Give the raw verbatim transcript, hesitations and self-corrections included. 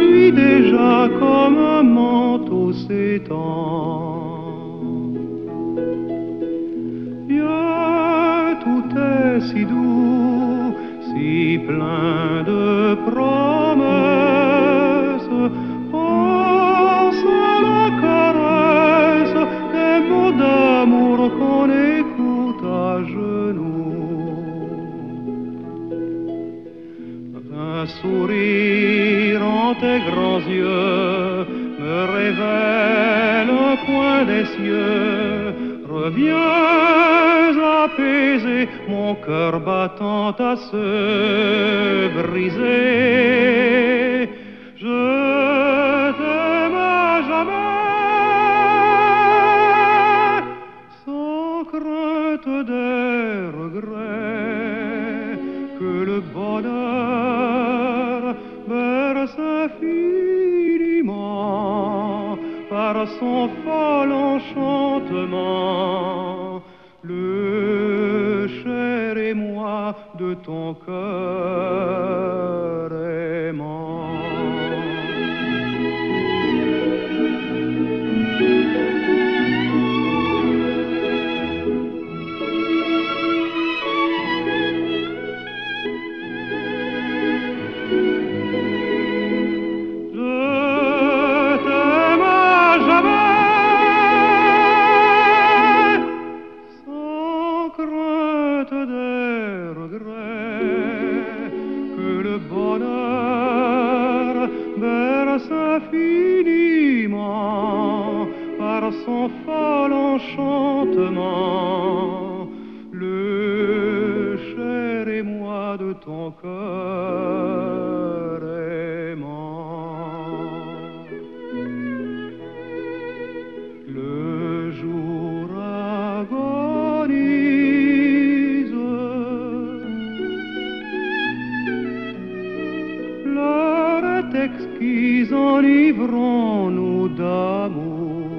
nuit déjà comme un manteau s'étend. Viens, tout est si doux, si plein de promesses. Pense à la caresse des mots d'amour qu'on écoute à genoux. Un sourire en tes grands yeux me révèle un coin des cieux. Reviens apaiser mon cœur battant à se briser. Je t'aime à jamais, sans crainte des regrets, que le bonheur berce infiniment par son fol enchantement le cher émoi de ton cœur aimant. Infiniment par son fol enchantement le cher émoi de ton cœur aimant. Le jour agonise, l'heure est exquise, enivrons-nous d'amour.